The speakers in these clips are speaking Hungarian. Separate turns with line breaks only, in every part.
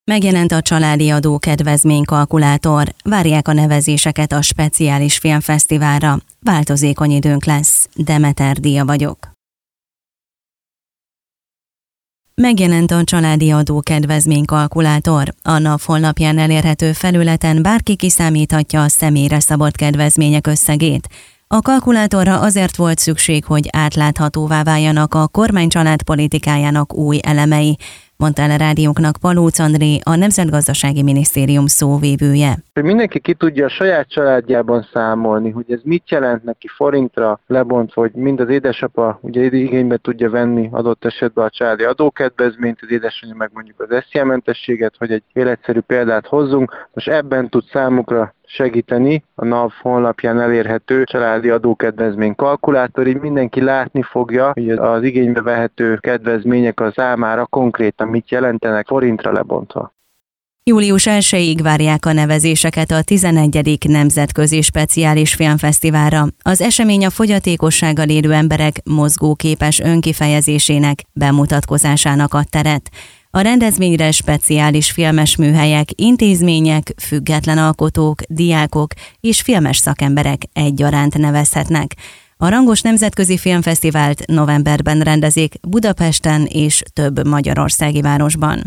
Megjelent a családi adó kedvezménykalkulátor, várják a nevezéseket a speciális filmfesztiválra. Változékony időnk lesz, Demeter Díja vagyok. Megjelent a családi adó kedvezménykalkulátor. A NAV honlapján elérhető felületen bárki kiszámíthatja a személyre szabott kedvezmények összegét. A kalkulátorra azért volt szükség, hogy átláthatóvá váljanak a kormány családpolitikájának új elemei, mondta el a rádiónknak Palóc André, a Nemzetgazdasági Minisztérium szóvivője.
Mindenki ki tudja a saját családjában számolni, hogy ez mit jelent neki forintra lebontva, hogy mind az édesapa ugye igénybe tudja venni adott esetben a családi adókedvezményt, az édesanyja meg mondjuk az SZIA-mentességet, hogy egy életszerű példát hozzunk. Most ebben tud számukra segíteni a NAV honlapján elérhető családi adókedvezmény kalkulátor, így mindenki látni fogja, hogy az igénybe vehető kedvezmények a számára konkrétan mit jelentenek forintra lebontva.
Július 1-ig várják a nevezéseket a 11. Nemzetközi Speciális Filmfesztiválra. Az esemény a fogyatékossággal élő emberek mozgóképes önkifejezésének, bemutatkozásának ad teret. A rendezvényre speciális filmes műhelyek, intézmények, független alkotók, diákok és filmes szakemberek egyaránt nevezhetnek. A rangos nemzetközi filmfesztivált novemberben rendezik Budapesten és több magyarországi városban.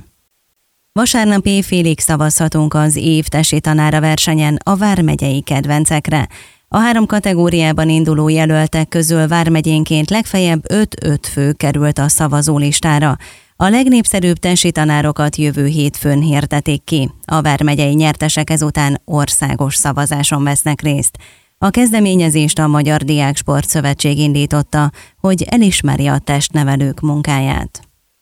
Vasárnap éjfélig szavazhatunk az év tesi tanára versenyen a vármegyei kedvencekre. A 3 kategóriában induló jelöltek közül vármegyénként legfeljebb 5 fő került a szavazólistára. A legnépszerűbb tesi tanárokat jövő hétfőn hirdetik ki. A vármegyei nyertesek ezután országos szavazáson vesznek részt. A kezdeményezést a Magyar Diáksport Szövetség indította, hogy elismeri a testnevelők munkáját.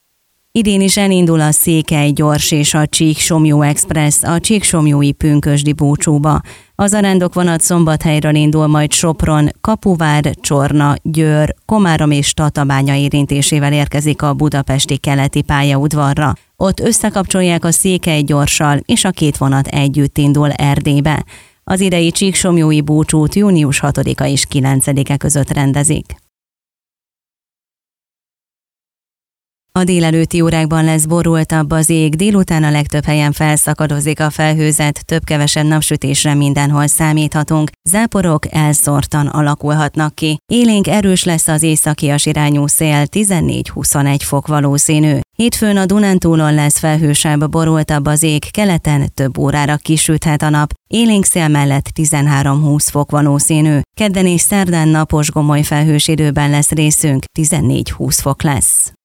Idén is elindul a Székely-Gyors és a Csík-Somlyó Express a csíksomlyói pünkösdi búcsúba. A zarándokvonat Szombathelyről indul, majd Sopron, Kapuvár, Csorna, Győr, Komárom és Tatabánya érintésével érkezik a budapesti keleti pályaudvarra. Ott összekapcsolják a Székely-Gyorssal, és a 2 vonat együtt indul Erdélybe. Az idei csíksomlyói búcsút június 6-a és 9-e között rendezik. A délelőtti órákban lesz borultabb az ég, délután a legtöbb helyen felszakadozik a felhőzet, több-kevesebb napsütésre mindenhol számíthatunk, záporok elszórtan alakulhatnak ki. Élénk erős lesz az északias irányú szél, 14-21 fok valószínű. Hétfőn a Dunántúlon lesz felhősebb, borultabb az ég, keleten több órára kisüthet a nap, élénk szél mellett 13-20 fok valószínű. Kedden és szerdán napos gomoly felhős időben lesz részünk, 14-20 fok lesz.